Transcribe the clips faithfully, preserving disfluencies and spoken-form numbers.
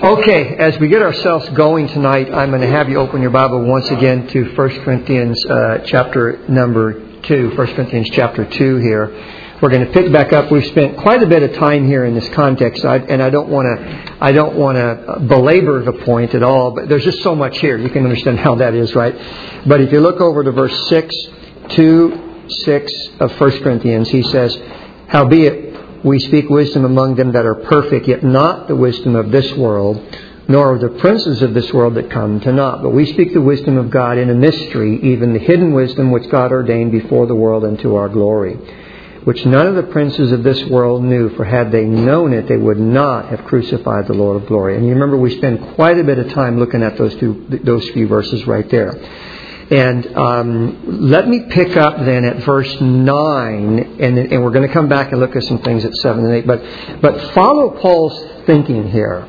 Okay, as we get ourselves going tonight, I'm going to have you open your Bible once again to First Corinthians uh, chapter number two. First Corinthians chapter two here. We're going to pick back up. We've spent quite a bit of time here in this context, and I don't want to I don't want to belabor the point at all, but there's just so much here. You can understand how that is, right? But if you look over to verse six, two, six of First Corinthians, he says, "Howbeit we speak wisdom among them that are perfect, yet not the wisdom of this world, nor of the princes of this world that come to naught. But we speak the wisdom of God in a mystery, even the hidden wisdom which God ordained before the world unto our glory, which none of the princes of this world knew, for had they known it, they would not have crucified the Lord of glory." And you remember we spent quite a bit of time looking at those two, those few verses right there. And um, let me pick up then at verse nine, and, and we're going to come back and look at some things at seven and eight. But, but follow Paul's thinking here.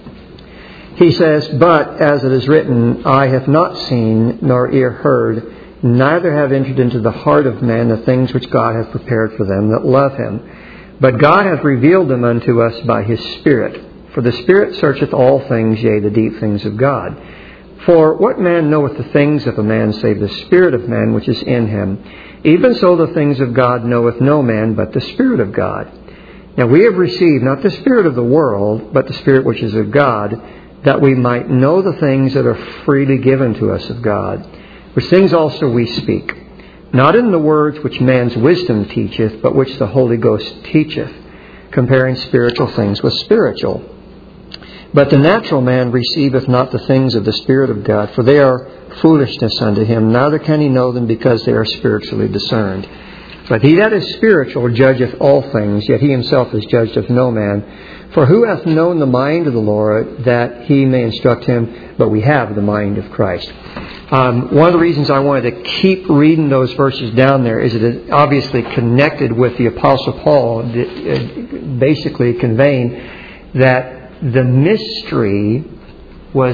He says, "But as it is written, I have not seen nor ear heard, neither have entered into the heart of man the things which God hath prepared for them that love Him. But God hath revealed them unto us by His Spirit. For the Spirit searcheth all things, yea, the deep things of God. For what man knoweth the things of a man save the Spirit of man which is in him? Even so the things of God knoweth no man but the Spirit of God. Now we have received not the spirit of the world, but the Spirit which is of God, that we might know the things that are freely given to us of God. Which things also we speak, not in the words which man's wisdom teacheth, but which the Holy Ghost teacheth, comparing spiritual things with spiritual. But the natural man receiveth not the things of the Spirit of God, for they are foolishness unto him, neither can he know them, because they are spiritually discerned. But he that is spiritual judgeth all things, yet he himself is judged of no man. For who hath known the mind of the Lord, that he may instruct him? But we have the mind of Christ." Um, one of the reasons I wanted to keep reading those verses down there is that it obviously connected with the Apostle Paul, basically conveying that the mystery was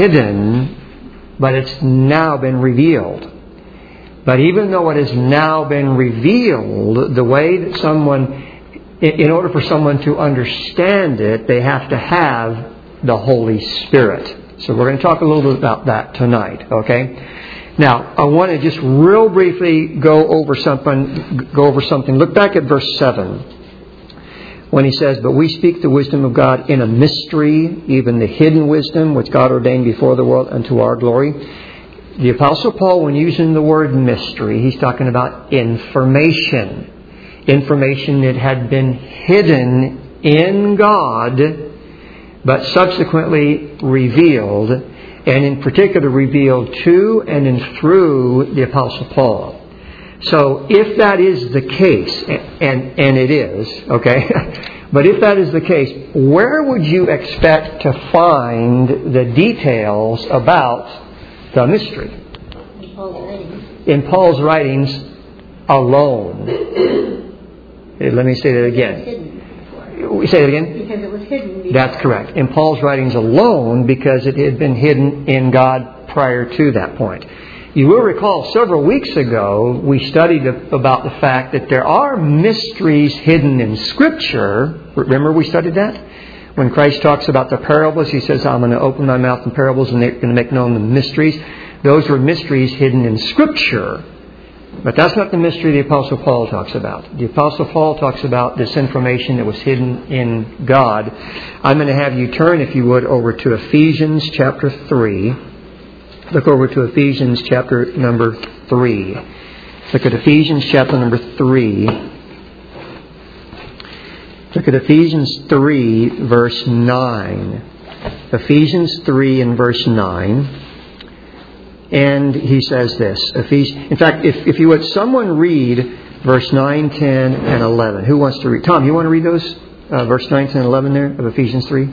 hidden, but it's now been revealed. But even though it has now been revealed, the way that someone, in order for someone to understand it, they have to have the Holy Spirit. So we're going to talk a little bit about that tonight, okay? Now, I want to just real briefly go over something, go over something. Look back at verse seven. When he says, "But we speak the wisdom of God in a mystery, even the hidden wisdom which God ordained before the world unto our glory." The Apostle Paul, when using the word mystery, he's talking about information. Information that had been hidden in God, but subsequently revealed, and in particular revealed to and in through the Apostle Paul. So if that is the case, and, and it is, okay, but if that is the case, where would you expect to find the details about the mystery? In Paul's writings. In Paul's writings alone. Let me say that again. It was hidden before. Say it again? Because it was hidden before. That's correct. In Paul's writings alone, because it had been hidden in God prior to that point. You will recall several weeks ago we studied about the fact that there are mysteries hidden in Scripture. Remember we studied that? When Christ talks about the parables, He says, "I'm going to open my mouth in parables and they're going to make known the mysteries." Those were mysteries hidden in Scripture. But that's not the mystery the Apostle Paul talks about. The Apostle Paul talks about this information that was hidden in God. I'm going to have you turn, if you would, over to Ephesians chapter three. Look over to Ephesians chapter number three. Look at Ephesians chapter number three. Look at Ephesians three, verse nine. Ephesians three and verse nine. And he says this. In fact, if, if you would, someone read verse nine, ten, and eleven. Who wants to read? Tom, you want to read those? Uh, verse nine, ten, and eleven there of Ephesians three?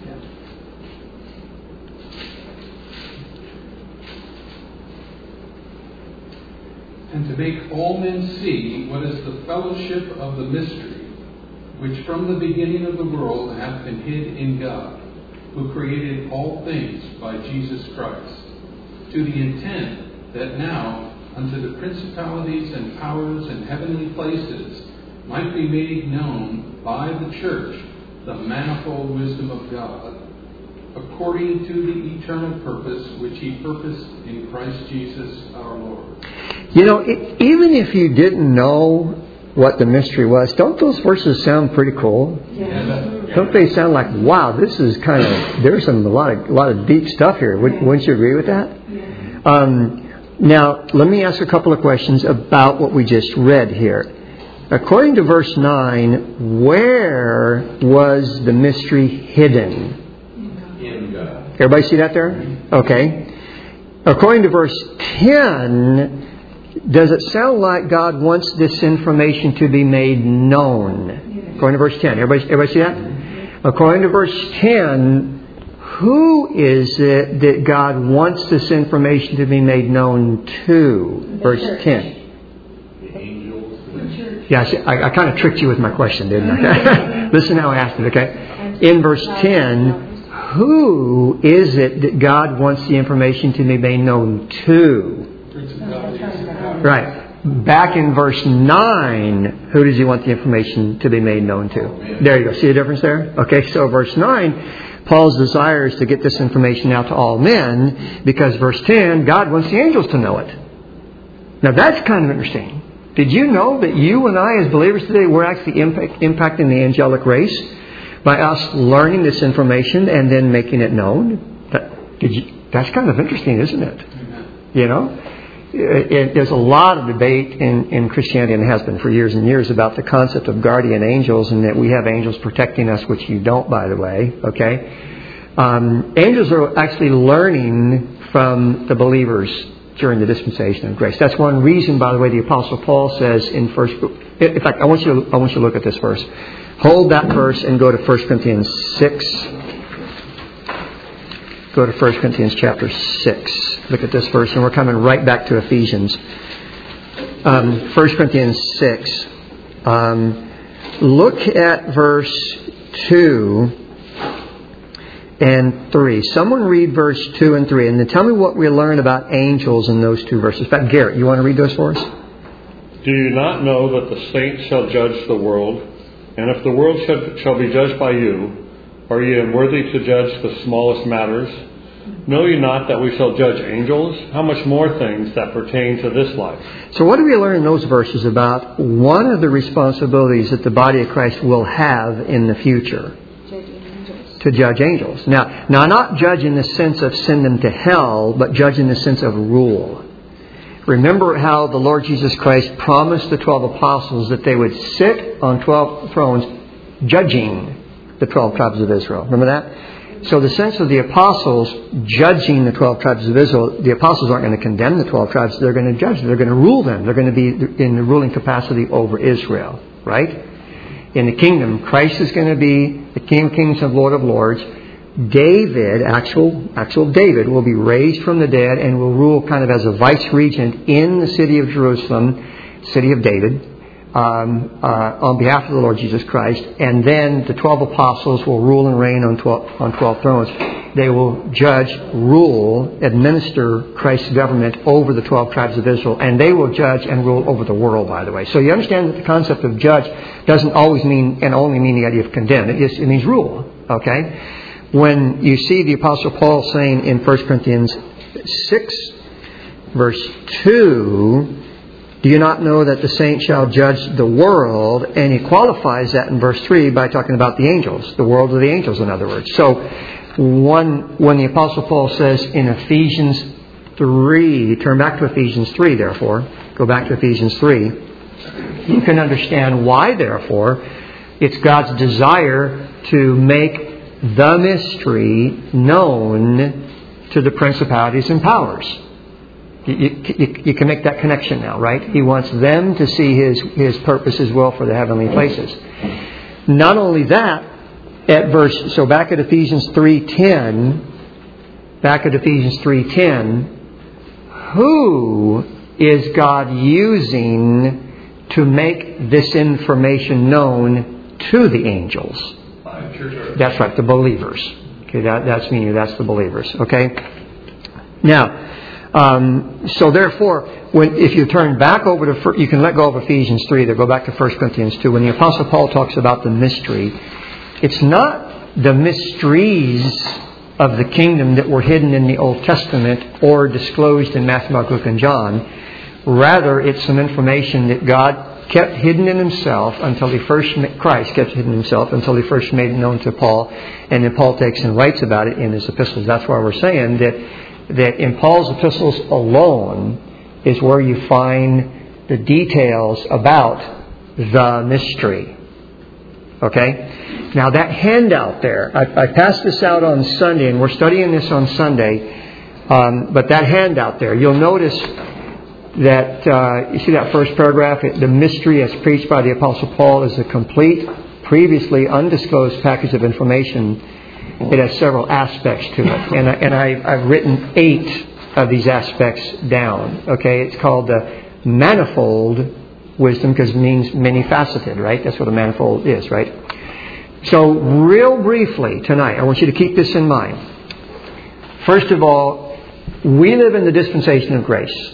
"And to make all men see what is the fellowship of the mystery, which from the beginning of the world hath been hid in God, who created all things by Jesus Christ, to the intent that now unto the principalities and powers in heavenly places might be made known by the church the manifold wisdom of God, according to the eternal purpose which He purposed in Christ Jesus our Lord. You know, it, even if you didn't know what the mystery was, don't those verses sound pretty cool? Yeah. Don't they sound like, wow, this is kind of, there's some a lot of a lot of deep stuff here. Wouldn't, wouldn't you agree with that? Um, now, let me ask a couple of questions about what we just read here. According to verse nine, where was the mystery hidden? In God. Everybody see that there? Okay. According to verse ten, does it sound like God wants this information to be made known? According to verse ten. Everybody, everybody see that? According to verse ten, who is it that God wants this information to be made known to? Verse ten. Yeah, I, see, I, I kind of tricked you with my question, didn't I? Listen how I asked it, okay? In verse ten, who is it that God wants the information to be made known to? Right. Back in verse nine, who does He want the information to be made known to? There you go. See the difference there? Okay, so verse nine, Paul's desire is to get this information out to all men, because verse ten, God wants the angels to know it. Now that's kind of interesting. Did you know that you and I as believers today, we're actually impact, impacting the angelic race by us learning this information and then making it known? That, did you, that's kind of interesting, isn't it? You know? It, it, there's a lot of debate in, in Christianity, and has been for years and years, about the concept of guardian angels, and that we have angels protecting us, which you don't, by the way. Okay? Um, angels are actually learning from the believers during the dispensation of grace. That's one reason, by the way, the Apostle Paul says in first. In fact, I want you to, I want you to look at this verse. Hold that verse and go to First Corinthians six. Go to First Corinthians chapter six. Look at this verse, and we're coming right back to Ephesians. Um, First Corinthians six. Um, look at verse two and three. Someone read verse two and three, and then tell me what we learn about angels in those two verses. In fact, Garrett, you want to read those for us? Do you not know that the saints shall judge the world? And if the world shall, shall be judged by you, are ye unworthy to judge the smallest matters? Know ye not that we shall judge angels? How much more things that pertain to this life? So what do we learn in those verses about one of the responsibilities that the body of Christ will have in the future? To judge angels. Now, now, not judge in the sense of send them to hell, but judge in the sense of rule. Remember how the Lord Jesus Christ promised the twelve apostles that they would sit on twelve thrones judging the twelve tribes of Israel. Remember that? So the sense of the apostles judging the twelve tribes of Israel, the apostles aren't going to condemn the twelve tribes. They're going to judge them. They're going to rule them. They're going to be in the ruling capacity over Israel. Right? In the kingdom, Christ is going to be the King of Kings and Lord of Lords. David, actual actual David, will be raised from the dead and will rule kind of as a vice-regent in the city of Jerusalem, city of David, um, uh, on behalf of the Lord Jesus Christ. And then the twelve apostles will rule and reign on twelve, on twelve thrones. They will judge, rule, administer Christ's government over the twelve tribes of Israel. And they will judge and rule over the world, by the way. So you understand that the concept of judge doesn't always mean and only mean the idea of condemn. It, just, it means rule. Okay? When you see the Apostle Paul saying in First Corinthians six, verse two, do you not know that the saints shall judge the world? And he qualifies that in verse three by talking about the angels. The world of the angels, in other words. So one, when the Apostle Paul says in Ephesians three, turn back to Ephesians three, therefore. Go back to Ephesians three. You can understand why, therefore, it's God's desire to make the mystery known to the principalities and powers. You, you, you can make that connection now, right? He wants them to see His, His purpose, His will for the heavenly places. Not only that, at verse, so back at Ephesians three ten, back at Ephesians three ten, who is God using to make this information known to the angels? That's right, the believers. Okay, that, that's meaning that's the believers. Okay. Now, um, so therefore, when if you turn back over to, you can let go of Ephesians three. There, go back to First Corinthians two. When the Apostle Paul talks about the mystery, it's not the mysteries of the kingdom that were hidden in the Old Testament or disclosed in Matthew, Mark, Luke, and John. Rather, it's some information that God kept hidden in Himself until He first, Christ kept hidden in Himself until He first made it known to Paul. And then Paul takes and writes about it in his epistles. That's why we're saying that, that in Paul's epistles alone is where you find the details about the mystery. Okay? Now that handout there, I, I passed this out on Sunday, and we're studying this on Sunday. Um, but that handout there, you'll notice that, uh, you see that first paragraph, the mystery as preached by the Apostle Paul is a complete, previously undisclosed package of information. It has several aspects to it. And, I, and I, I've written eight of these aspects down. Okay? It's called the manifold wisdom because it means many-faceted, right? That's what a manifold is, right? So, real briefly tonight, I want you to keep this in mind. First of all, we live in the dispensation of grace.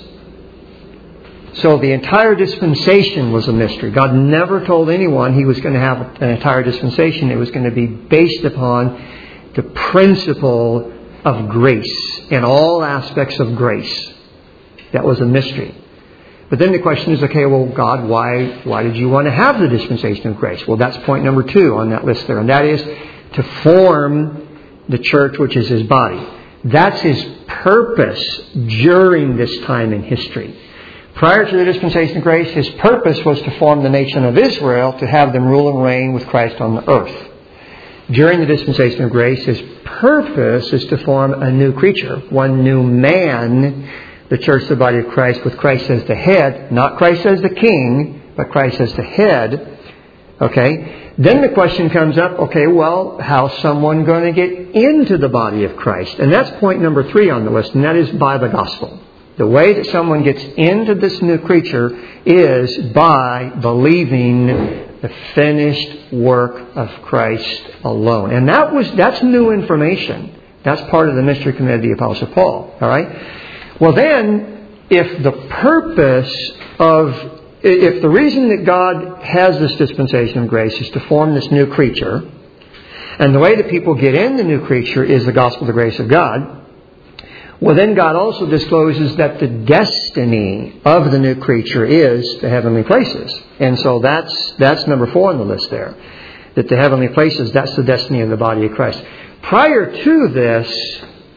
So the entire dispensation was a mystery. God never told anyone He was going to have an entire dispensation. It was going to be based upon the principle of grace and all aspects of grace. That was a mystery. But then the question is, okay, well, God, why why did you want to have the dispensation of grace? Well, that's point number two on that list there. And that is to form the church, which is His body. That's His purpose during this time in history. Prior to the dispensation of grace, His purpose was to form the nation of Israel to have them rule and reign with Christ on the earth. During the dispensation of grace, His purpose is to form a new creature, one new man, the church, the body of Christ, with Christ as the head, not Christ as the king, but Christ as the head. Okay? Then the question comes up, okay, well, how's someone going to get into the body of Christ? And that's point number three on the list, and that is by the gospel. The way that someone gets into this new creature is by believing the finished work of Christ alone. And that was that's new information. That's part of the mystery committed to the Apostle Paul. All right? Well then, if the purpose of, if the reason that God has this dispensation of grace is to form this new creature, and the way that people get in the new creature is the gospel of the grace of God, well, then God also discloses that the destiny of the new creature is the heavenly places. And so that's that's number four on the list there. That the heavenly places, that's the destiny of the body of Christ. Prior to this,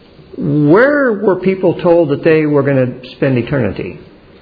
where were people told that they were going to spend eternity?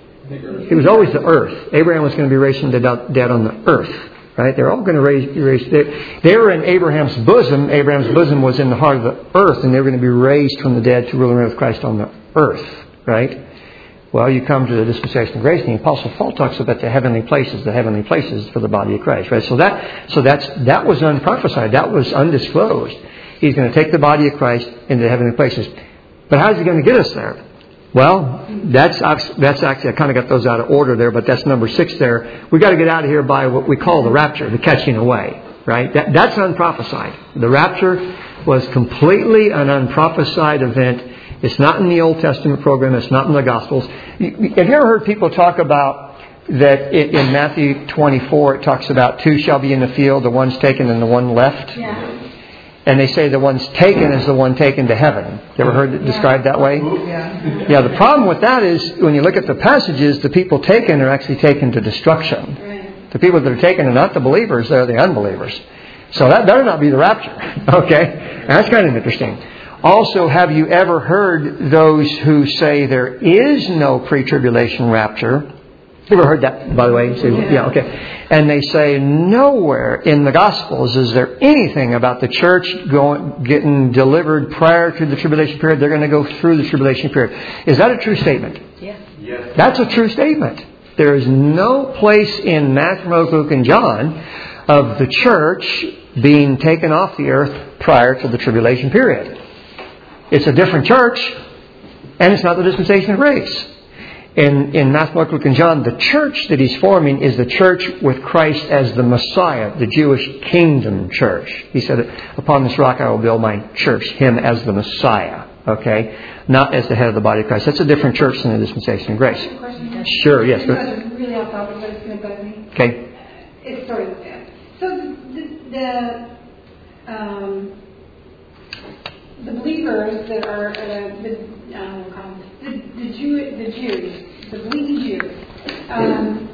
It was always the earth. Abraham was going to be raised from the dead on the earth. Right? They're all going to raise, be raised. They, they were in Abraham's bosom. Abraham's bosom was in the heart of the earth, and they were going to be raised from the dead to rule and reign with Christ on the earth. Right? Well, you come to the dispensation of grace, and the Apostle Paul talks about the heavenly places, the heavenly places for the body of Christ. Right? So that, so that's that was unprophesied. That was undisclosed. He's going to take the body of Christ into the heavenly places. But how's He going to get us there? Well, that's that's actually, I kind of got those out of order there, but that's number six there. We've got to get out of here by what we call the rapture, the catching away, right? That, that's unprophesied. The rapture was completely an unprophesied event. It's not in the Old Testament program. It's not in the Gospels. Have you ever heard people talk about that it, in Matthew twenty-four, it talks about two shall be in the field, the one's taken and the one left? Yeah. And they say the one's taken is the one taken to heaven. You ever heard it described that way? Yeah. Yeah, the problem with that is when you look at the passages, the people taken are actually taken to destruction. Right. The people that are taken are not the believers, they're the unbelievers. So that better not be the rapture. Okay? That's kind of interesting. Also, have you ever heard those who say there is no pre-tribulation rapture? You ever heard that, by the way? So, yeah, okay. And they say nowhere in the Gospels is there anything about the church going, getting delivered prior to the tribulation period. They're going to go through the tribulation period. Is that a true statement? Yeah. Yes. That's a true statement. There is no place in Matthew, Mark, Luke, and John of the church being taken off the earth prior to the tribulation period. It's a different church, and it's not the dispensation of grace. In, in Matthew, Mark, Luke, and John, the church that He's forming is the church with Christ as the Messiah, the Jewish kingdom church. He said, upon this rock I will build my church, Him as the Messiah. Okay? Not as the head of the body of Christ. That's a different church than the dispensation of grace. Question. Sure, yes. It's not really off topic, but it's going to bug me. Okay. It's sort of, so the, the, the um, the believers that are, uh, the, um, the, the, Jew, the Jews, the believing Jews, um,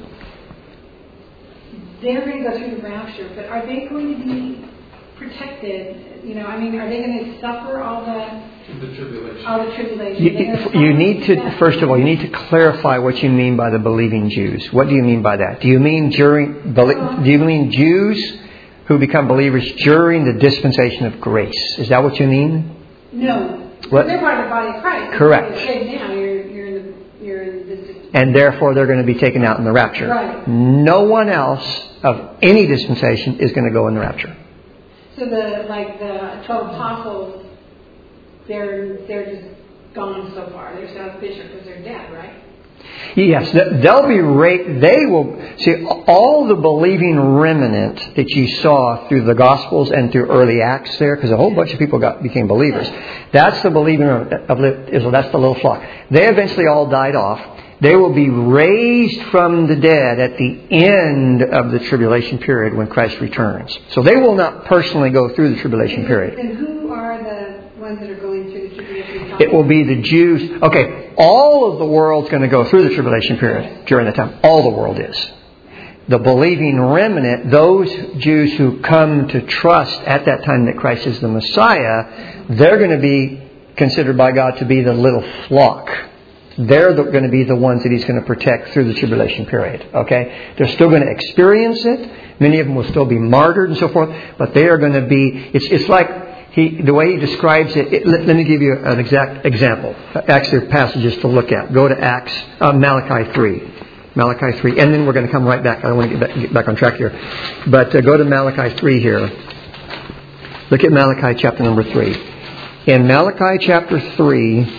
they're going to go through the rapture, but are they going to be protected? You know, I mean, are they going to suffer all the The tribulation. all the tribulation? You, you need to, first of all, you need to clarify what you mean by the believing Jews. What do you mean by that? Do you mean during? Do you mean Jews who become believers during the dispensation of grace? Is that what you mean? No. What? They're part of the body of Christ. Correct. You're saved now. You're, you're in the you're in this. And therefore, they're going to be taken out in the rapture. Right. No one else of any dispensation is going to go in the rapture. So the like the twelve apostles, they're they're just gone so far. They're out of the picture because they're dead, right? Yes, they'll be ra- They will see all the believing remnant that you saw through the Gospels and through early Acts there, because a whole bunch of people got became believers. That's the believing of Israel. That's the little flock. They eventually all died off. They will be raised from the dead at the end of the tribulation period when Christ returns. So they will not personally go through the tribulation period. And who are the ones that are going through the tribulation? It will be the Jews. Okay, all of the world's going to go through the tribulation period during the time. All the world is. The believing remnant, those Jews who come to trust at that time that Christ is the Messiah, they're going to be considered by God to be the little flock. They're the, going to be the ones that He's going to protect through the tribulation period. Okay? They're still going to experience it. Many of them will still be martyred and so forth. But they are going to be... It's it's like he the way He describes it... it let, let me give you an exact example. Actually, passages to look at. Go to Acts... Uh, Malachi three. Malachi three. And then we're going to come right back. I don't want to get back, get back on track here. But uh, go to Malachi three here. Look at Malachi chapter number three. In Malachi chapter three...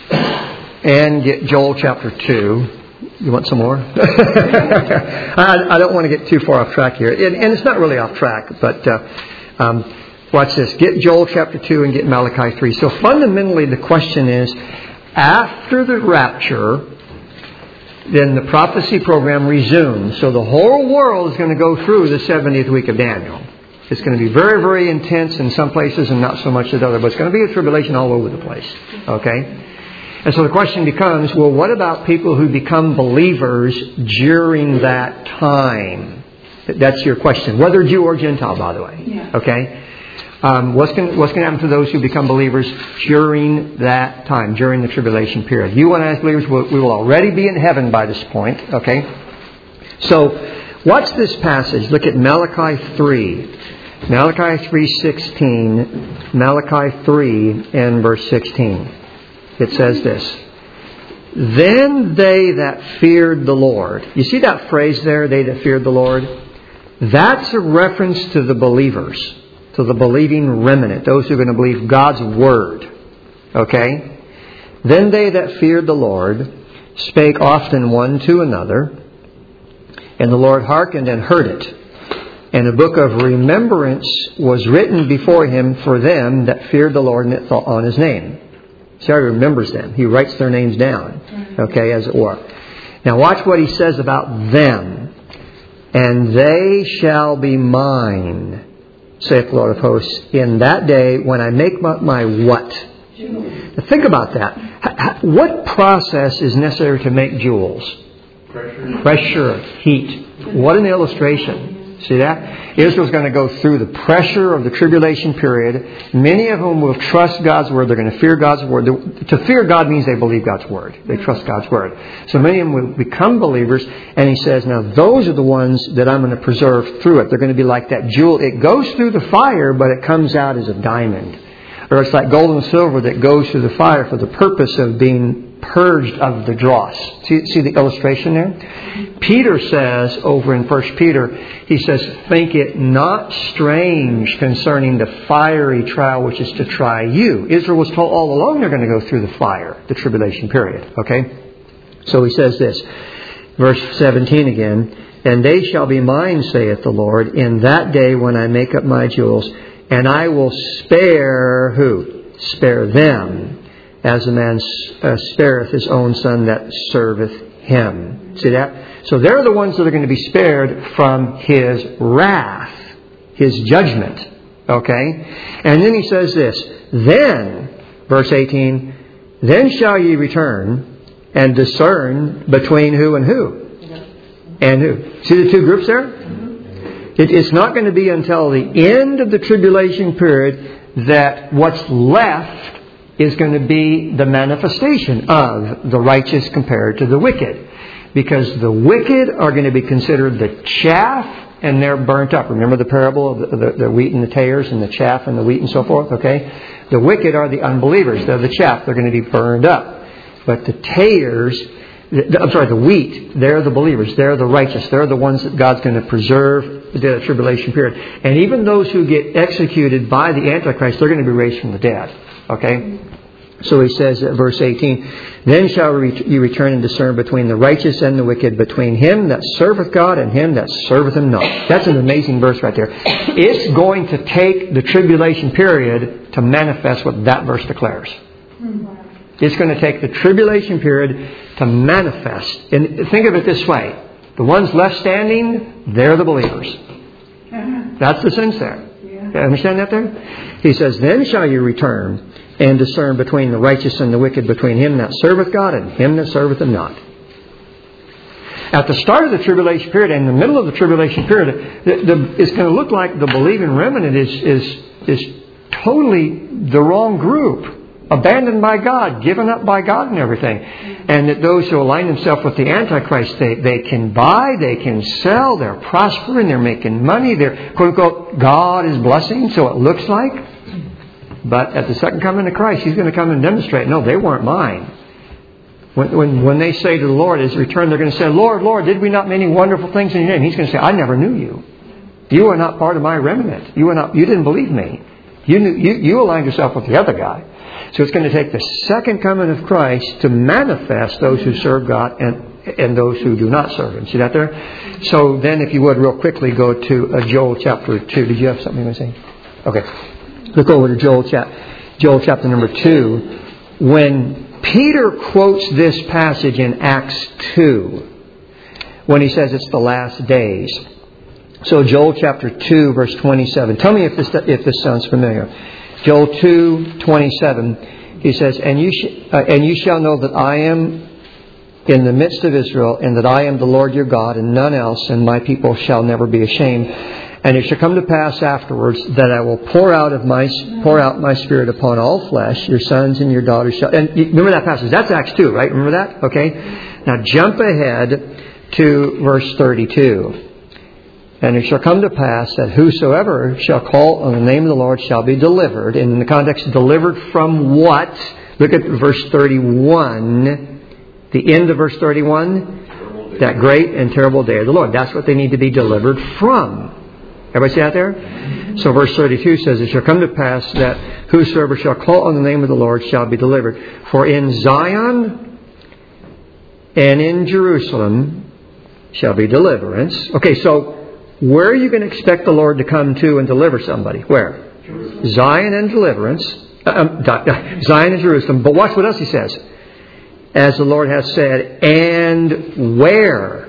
And get Joel chapter two. You want some more? I, I don't want to get too far off track here. And, and it's not really off track, but uh, um, watch this. Get Joel chapter two and get Malachi three. So fundamentally the question is, after the rapture, then the prophecy program resumes. So the whole world is going to go through the seventieth week of Daniel. It's going to be very, very intense in some places and not so much in others. But it's going to be a tribulation all over the place. Okay? And so the question becomes, well, what about people who become believers during that time? That's your question. Whether Jew or Gentile, by the way. Yeah. Okay? Um, what's going what's going to happen to those who become believers during that time, during the tribulation period? You and I as believers, will, we will already be in heaven by this point. Okay? So, watch this passage. Look at Malachi three. Malachi three sixteen. Malachi three and verse sixteen. It says this. Then they that feared the Lord. You see that phrase there, they that feared the Lord? That's a reference to the believers, to the believing remnant, those who are going to believe God's Word. Okay? Then they that feared the Lord spake often one to another, and the Lord hearkened and heard it. And a book of remembrance was written before Him for them that feared the Lord and that thought on His name. See how He remembers them. He writes their names down. Okay, as it were. Now watch what He says about them. And they shall be mine, saith the Lord of hosts, in that day when I make my, my what? Now think about that. What process is necessary to make jewels? Pressure. Pressure, heat. What an illustration. See that? Israel's going to go through the pressure of the tribulation period. Many of whom will trust God's Word. They're going to fear God's Word. To fear God means they believe God's Word. They trust God's Word. So many of them will become believers. And He says, now those are the ones that I'm going to preserve through it. They're going to be like that jewel. It goes through the fire, but it comes out as a diamond. Or it's like gold and silver that goes through the fire for the purpose of being purged of the dross. See, see the illustration there? Peter says over in First Peter, he says, think it not strange concerning the fiery trial which is to try you. Israel was told all along they're going to go through the fire, the tribulation period. Okay? So he says this, verse seventeen again, and they shall be mine, saith the Lord, in that day when I make up my jewels, and I will spare who? Spare them. As a man uh, spareth his own son that serveth him. See that? So they're the ones that are going to be spared from His wrath, His judgment. Okay? And then He says this, then Verse eighteen, then shall ye return and discern between who and who? And who? See the two groups there? It, it's not going to be until the end of the tribulation period that what's left is going to be the manifestation of the righteous compared to the wicked. Because the wicked are going to be considered the chaff and they're burnt up. Remember the parable of the, the, the wheat and the tares and the chaff and the wheat and so forth? Okay? The wicked are the unbelievers. They're the chaff. They're going to be burned up. But the tares, the, I'm sorry, the wheat, they're the believers. They're the righteous. They're the ones that God's going to preserve the tribulation period. And even those who get executed by the Antichrist, they're going to be raised from the dead. Okay? So he says at verse eighteen, then shall ye return and discern between the righteous and the wicked, between him that serveth God and him that serveth him not. That's an amazing verse right there. It's going to take the tribulation period to manifest what that verse declares. It's going to take the tribulation period to manifest. And think of it this way. The ones left standing, they're the believers. That's the sense there. You understand that there? He says, then shall you return and discern between the righteous and the wicked, between him that serveth God and him that serveth him not. At the start of the tribulation period, and in the middle of the tribulation period, the, the, it's going to look like the believing remnant is, is, is totally the wrong group, abandoned by God, given up by God and everything. And that those who align themselves with the Antichrist, they, they can buy, they can sell, they're prospering, they're making money, they're, quote unquote, God is blessing, so it looks like. But at the second coming of Christ, He's going to come and demonstrate, no, they weren't mine. When, when, when they say to the Lord, His return, they're going to say, Lord, Lord, did we not many wonderful things in your name? He's going to say, I never knew you. You are not part of my remnant. You are not. You didn't believe me. You, knew, you, you aligned yourself with the other guy. So it's going to take the second coming of Christ to manifest those who serve God and, and those who do not serve Him. See that there? So then, if you would, real quickly go to uh, Joel chapter two. Did you have something you want to say? Okay. Look over to Joel, chap- Joel chapter number two. When Peter quotes this passage in Acts two, when he says it's the last days. So Joel chapter two, verse twenty-seven. Tell me if this if this sounds familiar. Joel two, twenty-seven. He says, "And you sh- uh, and you shall know that I am in the midst of Israel, and that I am the Lord your God, and none else, and my people shall never be ashamed. And it shall come to pass afterwards that I will pour out of my pour out my spirit upon all flesh. Your sons and your daughters shall." And remember that passage. That's Acts two, right? Remember that? Okay. Now jump ahead to verse thirty-two. "And it shall come to pass that whosoever shall call on the name of the Lord shall be delivered." And in the context, delivered from what? Look at verse thirty-one. The end of verse thirty-one. That great and terrible day of the Lord. That's what they need to be delivered from. Everybody see that there? So verse thirty-two says, "It shall come to pass that whosoever shall call on the name of the Lord shall be delivered. For in Zion and in Jerusalem shall be deliverance." Okay, so where are you going to expect the Lord to come to and deliver somebody? Where? Jerusalem. Zion and deliverance. Um, Zion and Jerusalem. But watch what else he says. "As the Lord has said, and where?"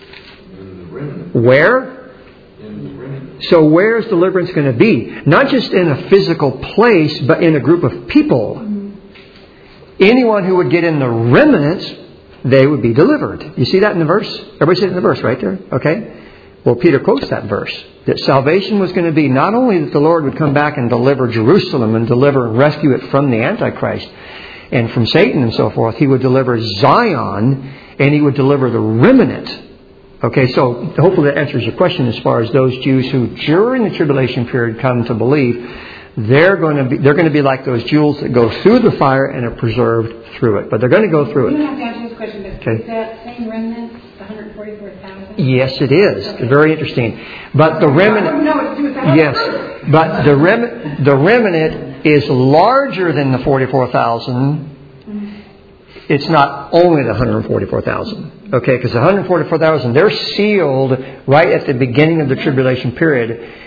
Where? So where's deliverance going to be? Not just in a physical place, but in a group of people. Anyone who would get in the remnant, they would be delivered. You see that in the verse? Everybody see it in the verse right there? Okay. Well, Peter quotes that verse. That salvation was going to be not only that the Lord would come back and deliver Jerusalem and deliver and rescue it from the Antichrist and from Satan and so forth. He would deliver Zion and He would deliver the remnant. Okay, so hopefully that answers your question as far as those Jews who during the tribulation period come to believe. They're going to be they're going to be like those jewels that go through the fire and are preserved through it. But they're going to go through it. You have to answer this question, but okay. Is that same remnant the one hundred forty-four thousand? Yes, it is. Okay. Very interesting. But the remnant, yes, but the rem, the remnant is larger than the forty-four thousand. It's not only the one hundred forty-four thousand. Okay, because the one hundred forty-four thousand, they're sealed right at the beginning of the tribulation period.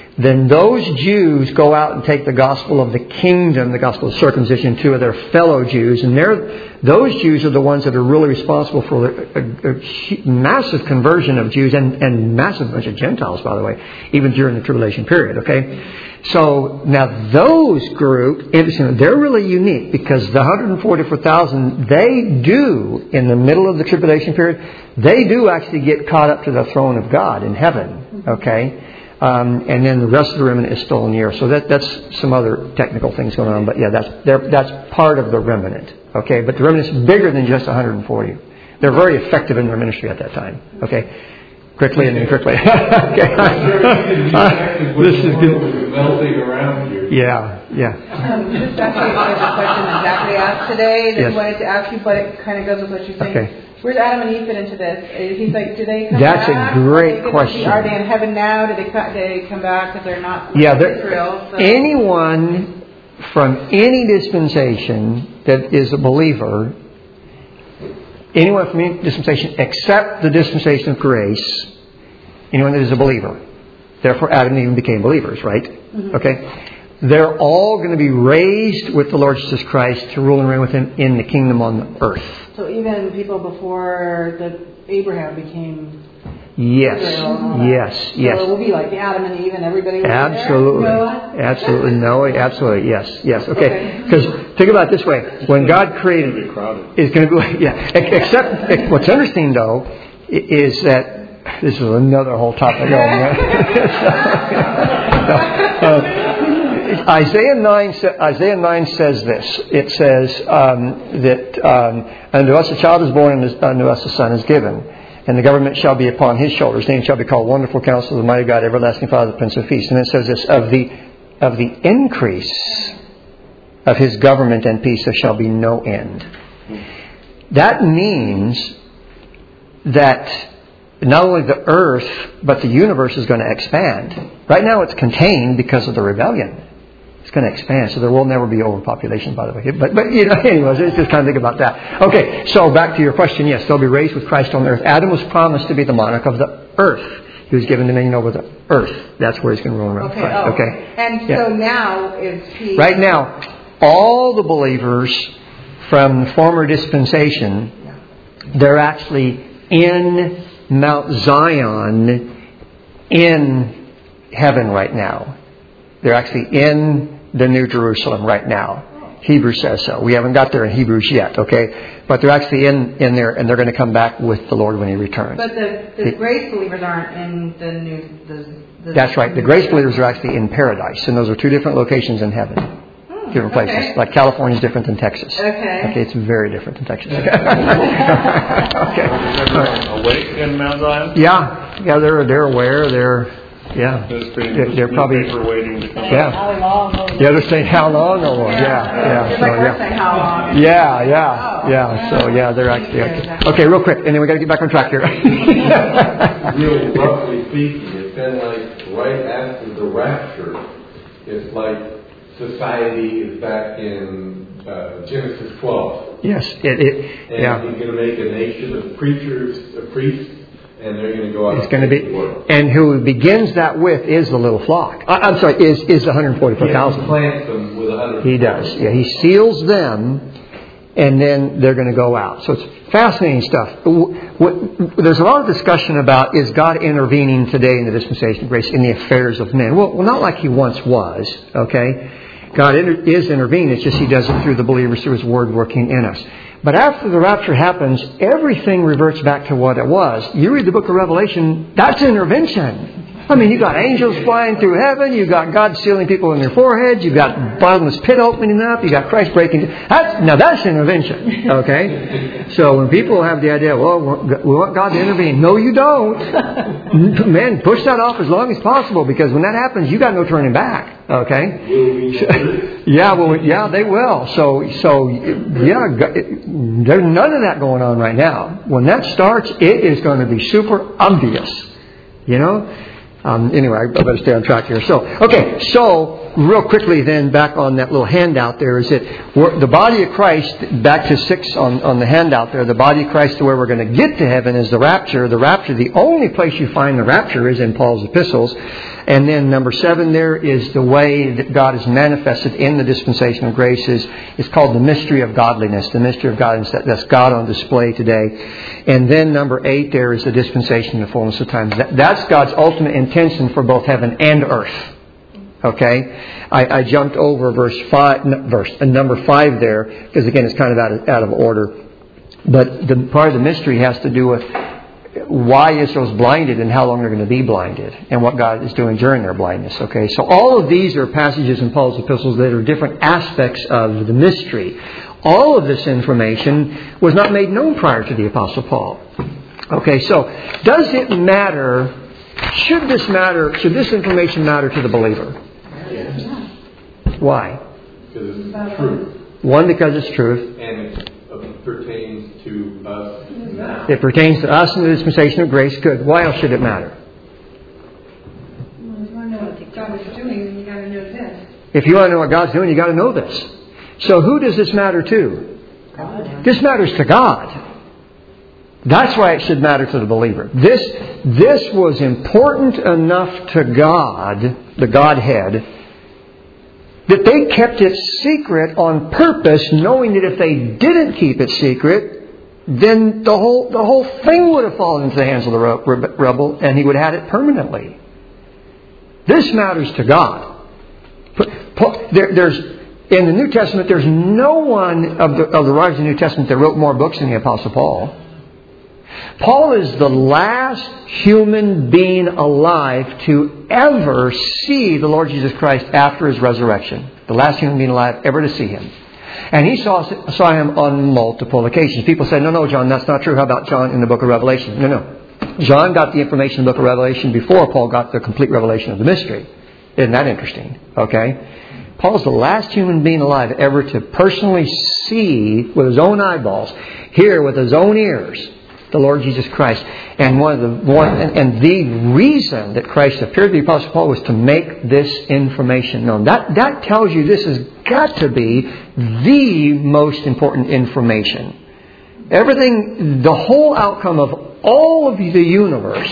then those Jews go out and take the gospel of the kingdom, the gospel of circumcision, to their fellow Jews. And they're, those Jews are the ones that are really responsible for a, a, a massive conversion of Jews and, and massive bunch of Gentiles, by the way, even during the tribulation period, okay? So now those group, interesting, they're really unique because the one hundred forty-four thousand, they do, in the middle of the tribulation period, they do actually get caught up to the throne of God in heaven, okay? Um, and then the rest of the remnant is still in the air. So that, that's some other technical things going on. But yeah, that's that's part of the remnant. Okay, but the remnant is bigger than just one hundred forty. They're very effective in their ministry at that time. Okay, quickly and then quickly. Okay, uh, this is good. Melting around you. Yeah, yeah. Um, this is actually a question that Zachary asked today that Yes. he wanted to ask you, but it kind of goes with what you're saying. Okay. Where's Adam and Eve fit into this? He's like, do they come That's a back? great Are they, question. Are they in heaven now? Do they, co- do they come back because they're not Yeah, Israel? So. anyone from any dispensation that is a believer, anyone from any dispensation except the dispensation of grace, anyone that is a believer. Therefore, Adam and Eve became believers, right? Mm-hmm. Okay? They're all going to be raised with the Lord Jesus Christ to rule and reign with Him in the kingdom on the earth. So even people before the Abraham became Yes, Israel, yes, yes. So it will be like Adam and Eve and everybody will Absolutely. be there? No? Absolutely. No, absolutely. Yes, yes. Okay. Because think about it this way. When God created... It's going to be crowded. It's going to be... Yeah. Except what's interesting, though, is that... This is another whole topic. uh, Isaiah nine, Isaiah nine says this. It says um, that um, unto us a child is born and unto us a son is given. And the government shall be upon his shoulders. His name shall be called Wonderful Counselor, the Mighty God, Everlasting Father, the Prince of Peace. And it says this, of the of the increase of his government and peace there shall be no end. That means that not only the earth, but the universe is going to expand. Right now it's contained because of the rebellion. It's going to expand, so there will never be overpopulation, by the way. But, but you know, anyways, it's just kind of think about that. Okay, so back to your question. Yes, they'll be raised with Christ on the earth. Adam was promised to be the monarch of the earth. He was given dominion over the earth. That's where he's going to rule around Okay, Christ. oh. Okay. And Yeah. so now is he... Right now, all the believers from the former dispensation, they're actually in Mount Zion in heaven right now. They're actually in the New Jerusalem right now. Hebrews says so. We haven't got there in Hebrews yet, okay? But they're actually in, in there, and they're going to come back with the Lord when He returns. But the, the grace believers aren't in the new... The, the That's right. The grace believers are actually in paradise, and those are two different locations in heaven. Hmm, Different places. okay. Like California is different than Texas. Okay. Okay, it's very different than Texas. Okay. Everyone awake in Mount Zion? Yeah, yeah, they're they're aware. They're yeah, There's been they're, they're probably newspaper waiting to come back. yeah. How long? will- Yeah, they're saying how long or what? Yeah, yeah, It's so, like we're saying yeah. how long. Yeah, yeah, yeah. So yeah, they're actually okay. Okay, real quick, and then we got to get back on track here. Real roughly speaking, it's been like right after the rapture. It's like society is back in uh, Genesis twelve. Yes, it, it And yeah. He's going to make a nation of preachers, of priests, and they're going to go out It's and going to save be, the world. and who begins that with is the little flock. I, I'm sorry, is is the one hundred forty-four Yeah, he thousand. plants them with a hundred. He does. Yeah, he seals them, and then they're going to go out. So it's fascinating stuff. W- w- There's a lot of discussion about, is God intervening today in the dispensation of grace in the affairs of men? Well, well not like He once was, okay? God inter- is intervening. It's just He does it through the believers, through His Word working in us. But after the rapture happens, everything reverts back to what it was. You read the book of Revelation, that's intervention. I mean, you got angels flying through heaven. You got God sealing people in their foreheads. You got bottomless pit opening up. You got Christ breaking. That's, now that's intervention. Okay. So when people have the idea, well, we want God to intervene. No, you don't. Man, push that off as long as possible, because when that happens, you got no turning back. Okay. Yeah. Well, yeah, they will. So, so yeah, there's none of that going on right now. When that starts, it is going to be super obvious. You know. Um, anyway, I better stay on track here. So, okay, so real quickly then, back on that little handout there, is that we're, the body of Christ, back to six on, on the handout there, the body of Christ to where we're going to get to heaven is the rapture. The rapture, the only place you find the rapture is in Paul's epistles. And then number seven there is the way that God is manifested in the dispensation of grace is, is called the mystery of godliness. The mystery of godliness, that, that's God on display today. And then number eight there is the dispensation in the fullness of times. That, that's God's ultimate intention for both heaven and earth. Okay, I, I jumped over verse five, verse uh, number five there because again it's kind of out of, out of order. But the part of the mystery has to do with why Israel's blinded and how long they're going to be blinded and what God is doing during their blindness. Okay, so all of these are passages in Paul's epistles that are different aspects of the mystery. All of this information was not made known prior to the Apostle Paul. Okay, so does it matter? Should this matter? Should this information matter to the believer? Why? Because it's truth. One, because it's truth. And it uh, pertains to us now. It pertains to us in the dispensation of grace. Good. Why else should it matter? Well, if you want to know what God is doing, then you got to know this. If you want to know what God's doing, you got to know this. So who does this matter to? God. This matters to God. That's why it should matter to the believer. This, this was important enough to God, the Godhead, that they kept it secret on purpose, knowing that if they didn't keep it secret, then the whole the whole thing would have fallen into the hands of the rebel, and he would have had it permanently. This matters to God. There, there's in the New Testament, there's no one of the of the writers of the New Testament that wrote more books than the Apostle Paul. Paul is the last human being alive to ever see the Lord Jesus Christ after His resurrection. The last human being alive ever to see Him. And he saw, saw Him on multiple occasions. People say, no, no, John, that's not true. How about John in the book of Revelation? No, no. John got the information in the book of Revelation before Paul got the complete revelation of the mystery. Isn't that interesting? Okay. Paul's the last human being alive ever to personally see with his own eyeballs, hear with his own ears, the Lord Jesus Christ. And one of the one and, and the reason that Christ appeared to the Apostle Paul was to make this information known. That that tells you this has got to be the most important information. Everything, the whole outcome of all of the universe,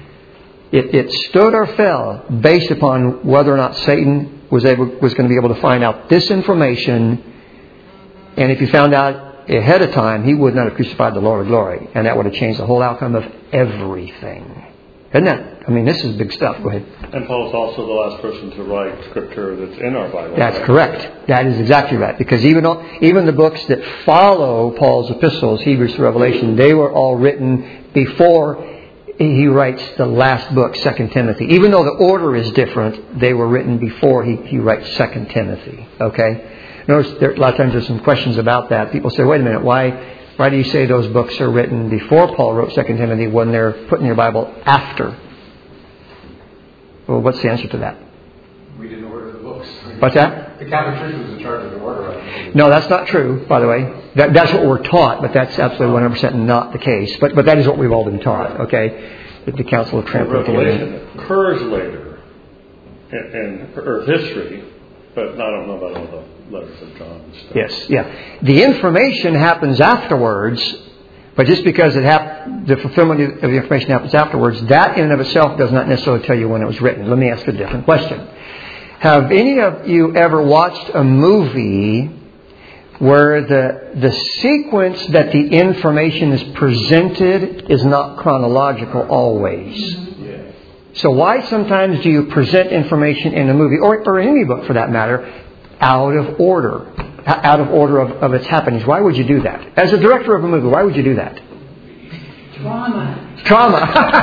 it, it stood or fell based upon whether or not Satan was able was going to be able to find out this information. And if he found out ahead of time, he would not have crucified the Lord of glory. And that would have changed the whole outcome of everything. Isn't that? I mean, this is big stuff. Go ahead. And Paul's also the last person to write scripture that's in our Bible. That's right? correct. That is exactly right. Because even even the books that follow Paul's epistles, Hebrews to Revelation, they were all written before he writes the last book, Second Timothy. Even though the order is different, they were written before he, he writes Second Timothy. Okay? Notice there, a lot of times there's some questions about that. People say, wait a minute, why why do you say those books are written before Paul wrote Second Timothy when they're put in your Bible after? Well, what's the answer to that? We didn't order the books. What's that? The Catholic Church was in charge of the order. Right? No, that's not true, by the way. That, that's what we're taught, but that's absolutely one hundred percent not the case. But but that is what we've all been taught, okay? That the Council of Trent. Revelation occurs later in, in Earth history, but I don't know about all the letters of John and stuff. Yes, yeah. The information happens afterwards, but just because it hap- the fulfillment of the information happens afterwards, that in and of itself does not necessarily tell you when it was written. Let me ask a different question. Have any of you ever watched a movie where the the sequence that the information is presented is not chronological always? Yes. So why sometimes do you present information in a movie, or, or any book for that matter, out of order, out of order of, of its happenings? Why would you do that? As a director of a movie, why would you do that? Trauma. Trauma.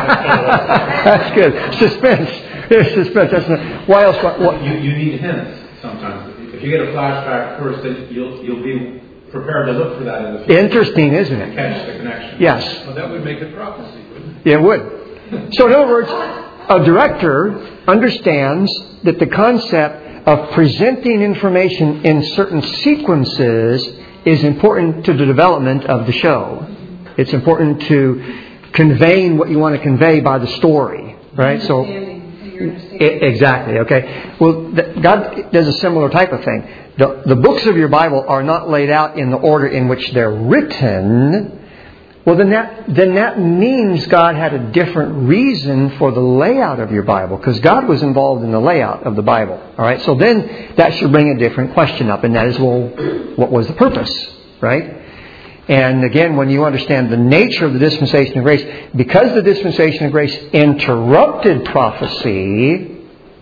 That's good. Suspense. Suspense. That's not, why else? What, what? You, you need hints sometimes. If you get a flashback first, then you'll you'll be prepared to look for that in the future. Interesting, isn't it? Catch the connection. Yes. Well, that would make it prophecy, wouldn't it? It would. So in other words, a director understands that the concept of presenting information in certain sequences is important to the development of the show. It's important to conveying what you want to convey by the story, right? So, you're in a state. I- exactly, okay. Well, th- God does a similar type of thing. The, the books of your Bible are not laid out in the order in which they're written. Well, then that, then that means God had a different reason for the layout of your Bible, because God was involved in the layout of the Bible. All right, so then that should bring a different question up, and that is, well, what was the purpose, right? And again, when you understand the nature of the dispensation of grace, because the dispensation of grace interrupted prophecy,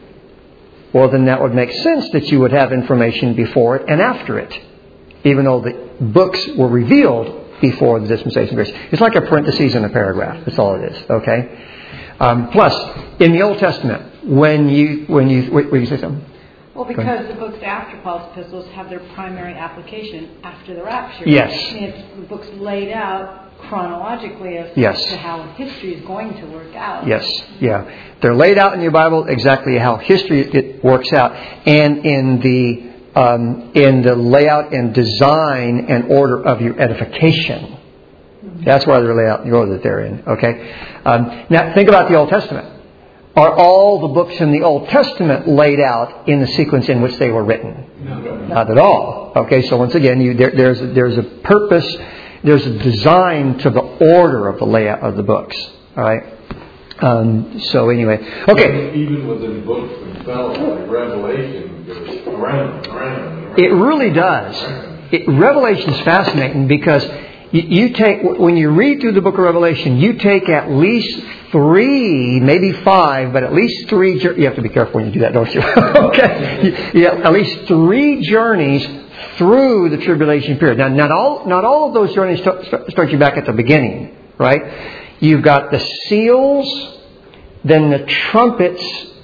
well, then that would make sense that you would have information before it and after it, even though the books were revealed before the dispensation of grace. It's like a parenthesis in a paragraph. That's all it is. Okay. Um, plus, in the Old Testament, when you when you wait, wait, you say something? Well, because the books after Paul's epistles have their primary application after the rapture. Yes. And it's the books laid out chronologically as Yes. to how history is going to work out. Yes. Yeah. They're laid out in your Bible exactly how history it works out, and in the um, in the layout and design and order of your edification. That's why they're laid out in the order that they're in. Okay. Um, now think about the Old Testament. Are all the books in the Old Testament laid out in the sequence in which they were written? No. Not at all. Okay, so once again, you, there, there's a, there's a purpose, there's a design to the order of the layout of the books. All right. Um, so anyway, okay. Even within books themselves, like Revelation, goes around and around and around. It really does. It, Revelation is fascinating because you, you take when you read through the book of Revelation, you take at least three, maybe five, but at least three. You have to be careful when you do that, don't you? Okay, you, you have at least three journeys through the tribulation period. Now, not all not all of those journeys start, start you back at the beginning, right? You've got the seals, then the trumpets,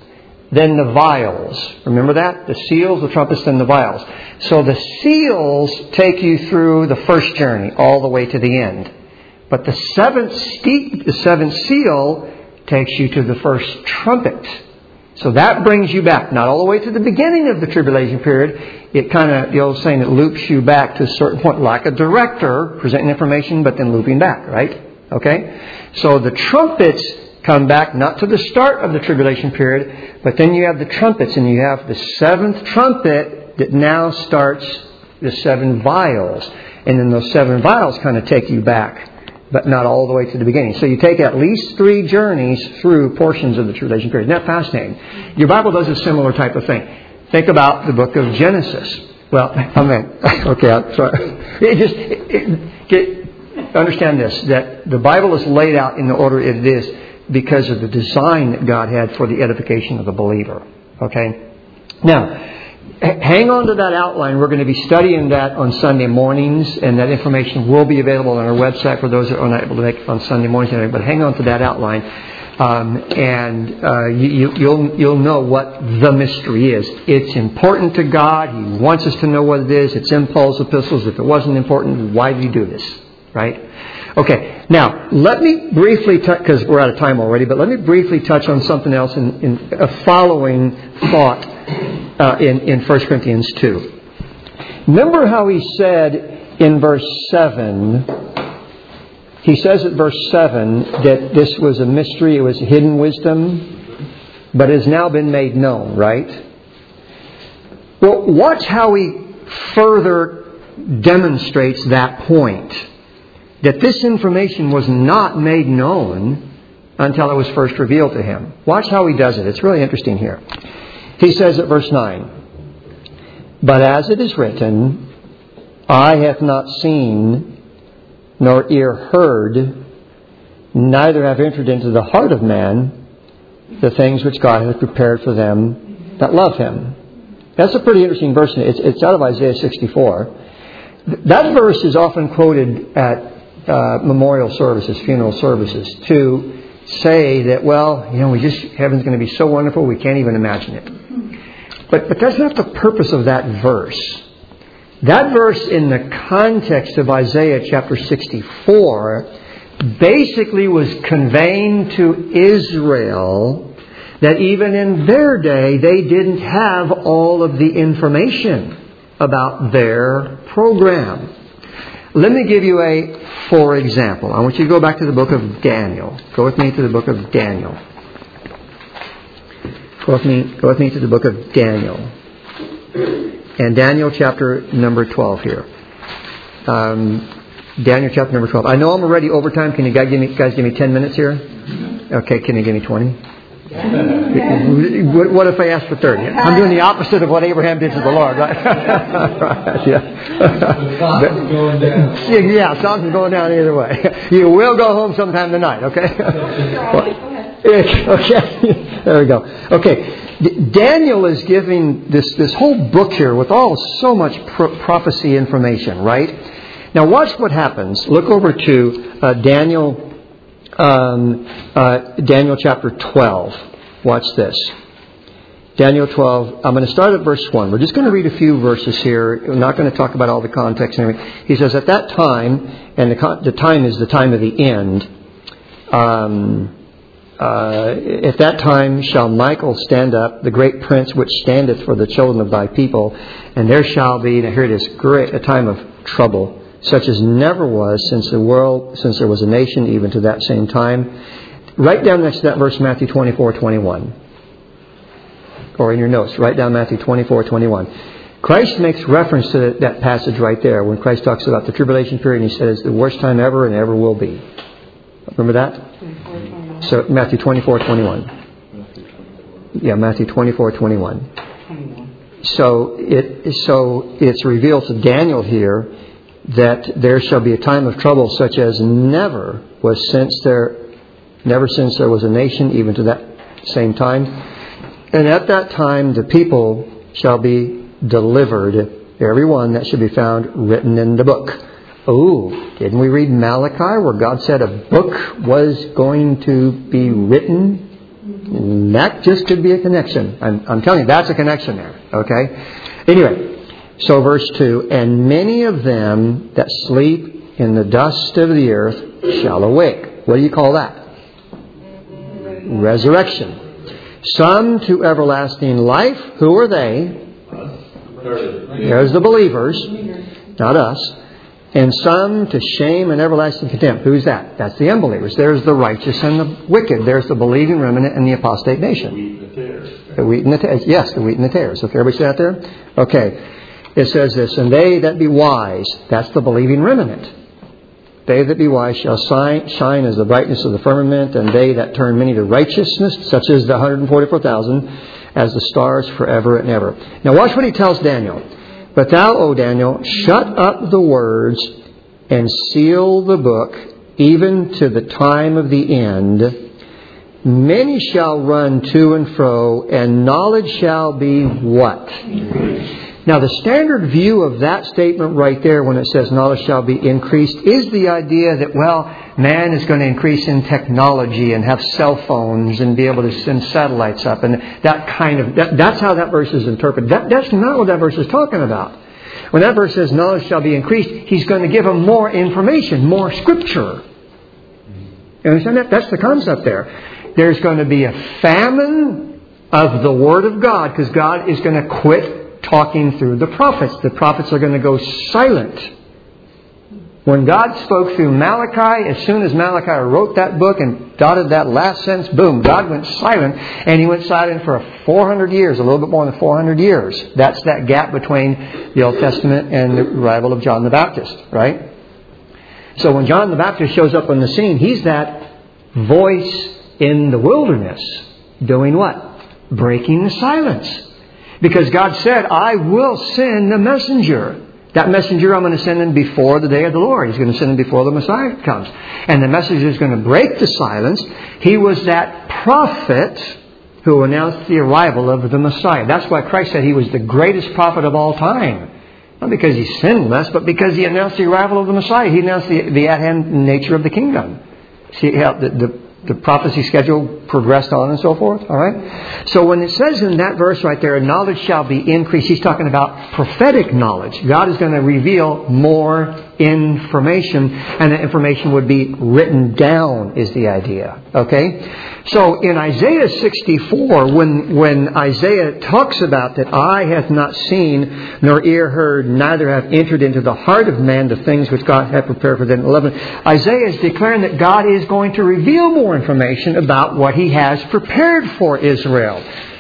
then the vials. Remember that? The seals, the trumpets, then the vials. So the seals take you through the first journey all the way to the end. But the seventh, ste- the seventh seal takes you to the first trumpet. So that brings you back, not all the way to the beginning of the tribulation period. It kind of, the old saying, it loops you back to a certain point, like a director presenting information, but then looping back, right? Okay? So the trumpets come back not to the start of the tribulation period, but then you have the trumpets, and you have the seventh trumpet that now starts the seven vials. And then those seven vials kind of take you back, but not all the way to the beginning. So you take at least three journeys through portions of the tribulation period. Isn't that fascinating? Your Bible does a similar type of thing. Think about the book of Genesis. Well, I mean, okay, I'm sorry. It just, it, it, get, understand this, that the Bible is laid out in the order it is because of the design that God had for the edification of the believer. Okay? Now, hang on to that outline. We're going to be studying that on Sunday mornings, and that information will be available on our website for those that are unable to make it on Sunday mornings. But hang on to that outline, um, and uh, you, you'll you'll know what the mystery is. It's important to God. He wants us to know what it is. It's in Paul's epistles. If it wasn't important, why did he do this? Right? Okay. Now, let me briefly touch, because we're out of time already, but let me briefly touch on something else in, in a following thought. Uh, in, in First Corinthians two. Remember how he said in verse seven, he says at verse seven that this was a mystery, it was hidden wisdom, but has now been made known, right? Well, watch how he further demonstrates that point, that this information was not made known until it was first revealed to him. Watch how he does it. It's really interesting here. He says at verse nine, "But as it is written, eye hath not seen, nor ear heard, neither have entered into the heart of man the things which God hath prepared for them that love Him." That's a pretty interesting verse. It's, it's out of Isaiah sixty-four. That verse is often quoted at uh, memorial services, funeral services, to say that, well, you know, we just, heaven's going to be so wonderful we can't even imagine it. But, but that's not the purpose of that verse. That verse in the context of Isaiah chapter sixty-four basically was conveying to Israel that even in their day they didn't have all of the information about their program. Let me give you a for example. I want you to go back to the book of Daniel. Go with me to the book of Daniel. Go with me, go with me to the book of Daniel. And Daniel chapter number twelve here. Um, Daniel chapter number twelve. I know I'm already over time. Can you guys give me, guys give me ten minutes here? Okay, can you give me twenty? What if I ask for thirty? I'm doing the opposite of what Abraham did to the Lord, right? Right, yeah. Something's going down. Yeah, something's going down either way. You will go home sometime tonight, okay? Okay, there we go. Okay, D- Daniel is giving this, this whole book here with all so much pro- prophecy information, right? Now watch what happens. Look over to uh, Daniel Um, uh, Daniel chapter twelve. Watch this. Daniel twelve. I'm going to start at verse one. We're just going to read a few verses here. We're not going to talk about all the context and everything. He says, at that time, and the, con- the time is the time of the end, um, uh, at that time shall Michael stand up, the great prince which standeth for the children of thy people, and there shall be, now here it is, great, a time of trouble, such as never was since the world, since there was a nation, even to that same time. Write down next to that verse Matthew twenty-four twenty-one. Or in your notes, write down Matthew twenty-four twenty-one. Christ makes reference to that passage right there when Christ talks about the tribulation period, and he says it's the worst time ever and ever will be. Remember that? So Matthew twenty-four twenty-one. Yeah, Matthew twenty-four twenty-one. So it so it's revealed to Daniel here that there shall be a time of trouble such as never was since there, never since there was a nation, even to that same time. And at that time the people shall be delivered, every one that should be found written in the book. Oh, didn't we read Malachi where God said a book was going to be written? That just could be a connection. I'm, I'm telling you, that's a connection there. Okay? Anyway. So verse two, and many of them that sleep in the dust of the earth shall awake. What do you call that? Resurrection. Some to everlasting life. Who are they? There's the believers, not us. And some to shame and everlasting contempt. Who's that? That's the unbelievers. There's the righteous and the wicked. There's the believing remnant and the apostate nation. Wheat and the tares. The wheat and the tares. Yes, the wheat and the tares. Okay, everybody see that there? Okay. It says this, and they that be wise, that's the believing remnant. They that be wise shall shine, shine as the brightness of the firmament, and they that turn many to righteousness, such as the one hundred forty-four thousand, as the stars forever and ever. Now watch what he tells Daniel. But thou, O Daniel, shut up the words and seal the book, even to the time of the end. Many shall run to and fro, and knowledge shall be what? Now, the standard view of that statement right there when it says knowledge shall be increased is the idea that, well, man is going to increase in technology and have cell phones and be able to send satellites up. And that kind of, that, that's how that verse is interpreted. That, that's not what that verse is talking about. When that verse says knowledge shall be increased, he's going to give them more information, more scripture. You understand that? That's the concept there. There's going to be a famine of the Word of God because God is going to quit talking through the prophets. The prophets are going to go silent. When God spoke through Malachi, as soon as Malachi wrote that book and dotted that last sentence, boom, God went silent. And He went silent for four hundred years, a little bit more than four hundred years. That's that gap between the Old Testament and the arrival of John the Baptist, right? So when John the Baptist shows up on the scene, he's that voice in the wilderness. Doing what? Breaking the silence. Because God said, I will send a messenger. That messenger I'm going to send him before the day of the Lord. He's going to send him before the Messiah comes. And the messenger is going to break the silence. He was that prophet who announced the arrival of the Messiah. That's why Christ said He was the greatest prophet of all time. Not because He's sinless, but because He announced the arrival of the Messiah. He announced the, the at-hand nature of the kingdom. See how the, the The prophecy schedule progressed on and so forth. All right. So when it says in that verse right there, knowledge shall be increased, he's talking about prophetic knowledge. God is going to reveal more information, and that information would be written down is the idea. Okay. So in Isaiah sixty-four, when when Isaiah talks about that eye hath not seen, nor ear heard, neither have entered into the heart of man the things which God hath prepared for them. eleven. Isaiah is declaring that God is going to reveal more information about what He has prepared for Israel.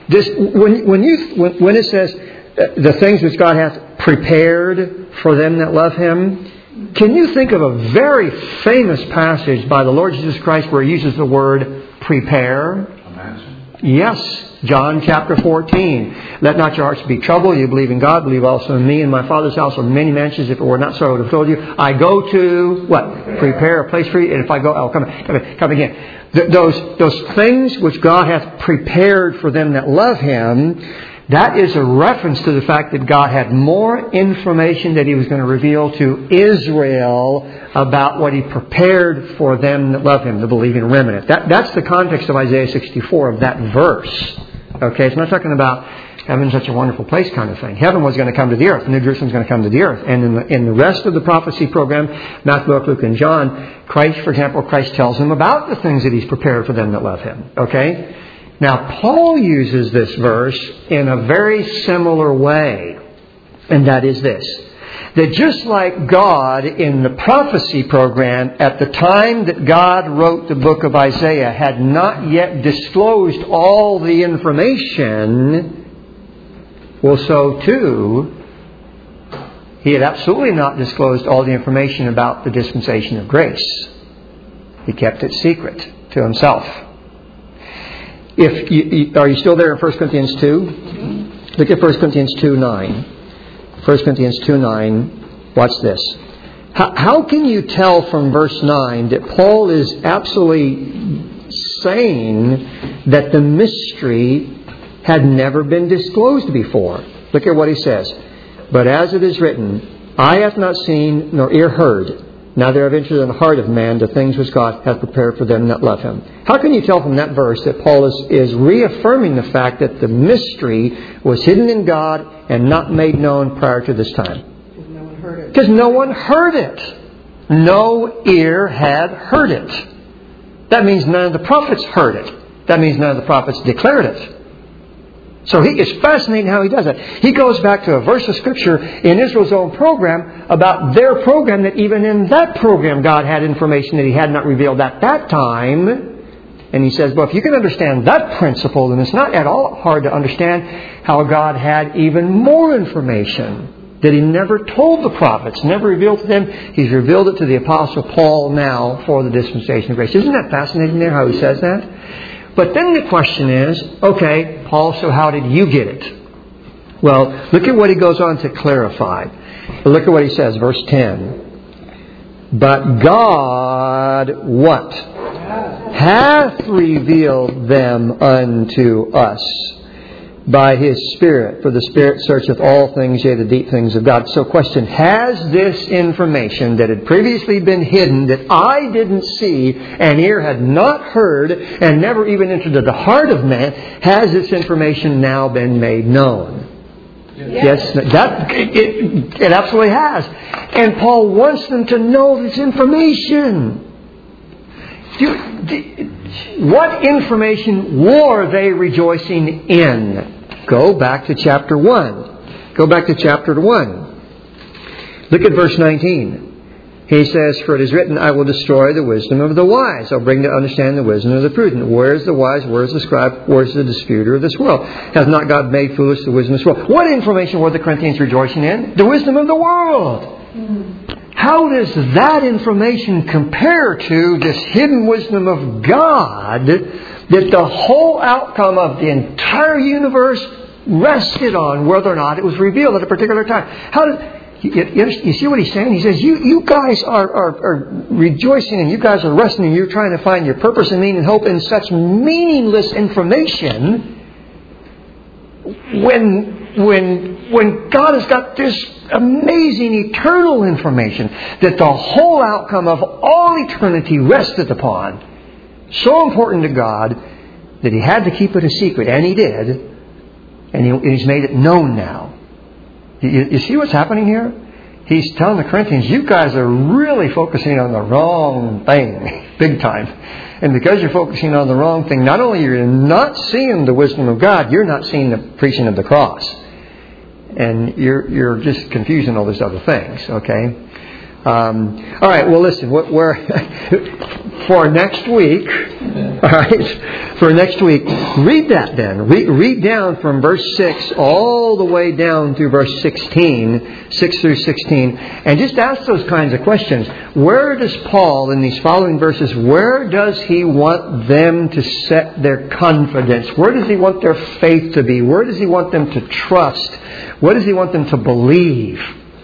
this, when, when, you, when, when it says uh, the things which God hath prepared for them that love Him, can you think of a very famous passage by the Lord Jesus Christ where He uses the word prepare? Yes, John chapter fourteen. Let not your hearts be troubled. You believe in God, believe also in me. In my Father's house are many mansions. If it were not so, I would have told you. I go to, what? Prepare a place for you. And if I go, I'll come, come, come again. Th- those, those things which God hath prepared for them that love Him, that is a reference to the fact that God had more information that He was going to reveal to Israel about what He prepared for them that love Him, the believing remnant. That, that's the context of Isaiah sixty-four, of that verse. Okay, it's not talking about heaven's such a wonderful place kind of thing. Heaven was going to come to the earth. New Jerusalem's going to come to the earth. And in the, in the rest of the prophecy program, Matthew, Mark, Luke, and John, Christ, for example, Christ tells them about the things that He's prepared for them that love Him. Okay? Now, Paul uses this verse in a very similar way. And that is this. That just like God in the prophecy program, at the time that God wrote the book of Isaiah, had not yet disclosed all the information, well, so too, He had absolutely not disclosed all the information about the dispensation of grace. He kept it secret to Himself. If you, are you still there in First Corinthians two? Look at First Corinthians two nine. First Corinthians two nine. Watch this. How, how can you tell from verse nine that Paul is absolutely saying that the mystery had never been disclosed before? Look at what he says. But as it is written, eye hath not seen nor ear heard, neither have entered in the heart of man the things which God hath prepared for them that love Him. How can you tell from that verse that Paul is, is reaffirming the fact that the mystery was hidden in God and not made known prior to this time? Because no one heard it. Because no one heard it. No ear had heard it. That means none of the prophets heard it. That means none of the prophets declared it. So he, it's fascinating how he does it. He goes back to a verse of Scripture in Israel's own program about their program, that even in that program God had information that He had not revealed at that time. And he says, well, if you can understand that principle, then it's not at all hard to understand how God had even more information that He never told the prophets, never revealed to them. He's revealed it to the Apostle Paul now for the dispensation of grace. Isn't that fascinating there how he says that? But then the question is, okay, Paul, so how did you get it? Well, look at what he goes on to clarify. Look at what he says, verse ten. But God, what? Hath revealed them unto us by His Spirit. For the Spirit searcheth all things, yea, the deep things of God. So question, has this information that had previously been hidden, that eye didn't see and ear had not heard and never even entered into the heart of man, has this information now been made known? Yes, yes that it, it absolutely has. And Paul wants them to know this information. Do, do, what information were they rejoicing in? Go back to chapter one. Go back to chapter one. Look at verse nineteen. He says, for it is written, I will destroy the wisdom of the wise. I'll bring to understand the wisdom of the prudent. Where is the wise? Where is the scribe? Where is the disputer of this world? Hath not God made foolish the wisdom of this world? What information were the Corinthians rejoicing in? The wisdom of the world. Mm-hmm. How does that information compare to this hidden wisdom of God that the whole outcome of the entire universe rested on whether or not it was revealed at a particular time? How does... You, you, you see what he's saying? He says, you, you guys are, are, are rejoicing and you guys are resting and you're trying to find your purpose and meaning and hope in such meaningless information when, when, when God has got this amazing eternal information that the whole outcome of all eternity rested upon. So important to God that He had to keep it a secret, and He did, and, he, and He's made it known now. You, you see what's happening here? He's telling the Corinthians, you guys are really focusing on the wrong thing, big time. And because you're focusing on the wrong thing, not only are you not seeing the wisdom of God, you're not seeing the preaching of the cross. And you're you're just confusing all these other things, okay? Um, all right, well, listen, we're, for next week, all right, for next week, read that then. Read, read down from verse six all the way down through verse sixteen, six through sixteen, and just ask those kinds of questions. Where does Paul, in these following verses, where does he want them to set their confidence? Where does he want their faith to be? Where does he want them to trust? What does he want them to believe?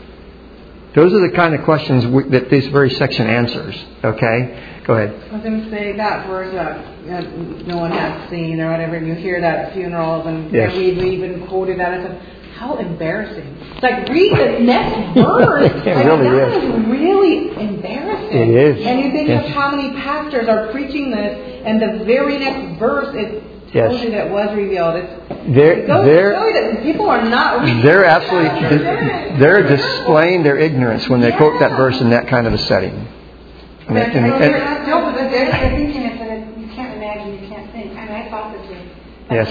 Those are the kind of questions we, that this very section answers. Okay? Go ahead. I was going to say that verse that no one has seen or whatever, and you hear that at funerals, and, yes. and we even quoted that. I said, how embarrassing. It's like, read the next verse. It like, really that is. is really embarrassing. It is. And you think yes. of how many pastors are preaching this, and the very next verse is yes. told you that was revealed. It's, they're, it goes they're, to show you that people are not reading. They're absolutely, they're displaying their ignorance when they yeah. quote that verse in that kind of a setting. And, and, and, and, and, no, but they're, they're thinking it, but you can't imagine, you can't think. And I thought this too. Yes.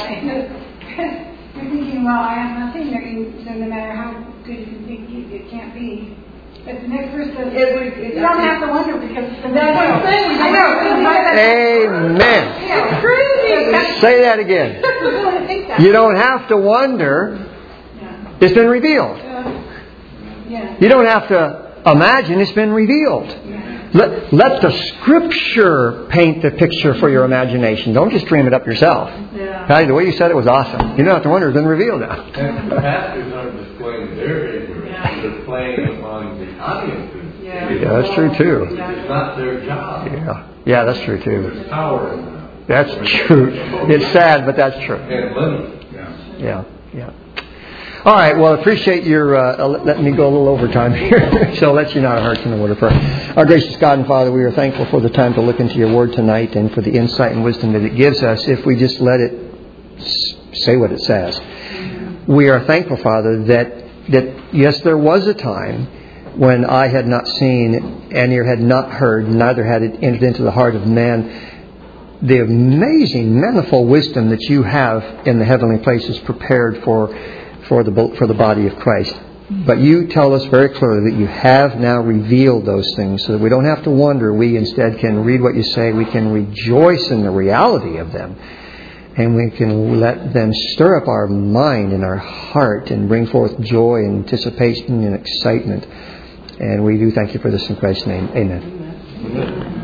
You're thinking, well, I have nothing. So no matter how good you can think, it can't be. But the next verse says, it, it, it, you don't have to wonder because that's what I'm saying. I know. Amen. Yeah, crazy. Say that again. You don't have to wonder. It's been revealed. Yeah. You don't have to imagine. It's been revealed. Yeah. Let, let the Scripture paint the picture for your imagination. Don't just dream it up yourself. Yeah. Patty, the way you said it was awesome. You don't have to wonder. It's been revealed now. And the pastors aren't displaying their ignorance. Yeah. They're playing upon the audiences. Yeah. Yeah, that's true too. It's not their job. Yeah, yeah, that's true too. There's power in that. That's true. It's sad, but that's true. And money. Yeah. Yeah, yeah. All right, well, I appreciate your uh, letting me go a little overtime here. So I'll let you know how it hurts in the word of prayer. Our gracious God and Father, we are thankful for the time to look into your word tonight and for the insight and wisdom that it gives us if we just let it say what it says. We are thankful, Father, that, that yes, there was a time when I had not seen and ear had not heard, neither had it entered into the heart of man, the amazing manifold wisdom that you have in the heavenly places prepared for for the for the body of Christ. But you tell us very clearly that you have now revealed those things so that we don't have to wonder. We instead can read what you say. We can rejoice in the reality of them. And we can let them stir up our mind and our heart and bring forth joy and anticipation and excitement. And we do thank you for this in Christ's name. Amen. Amen.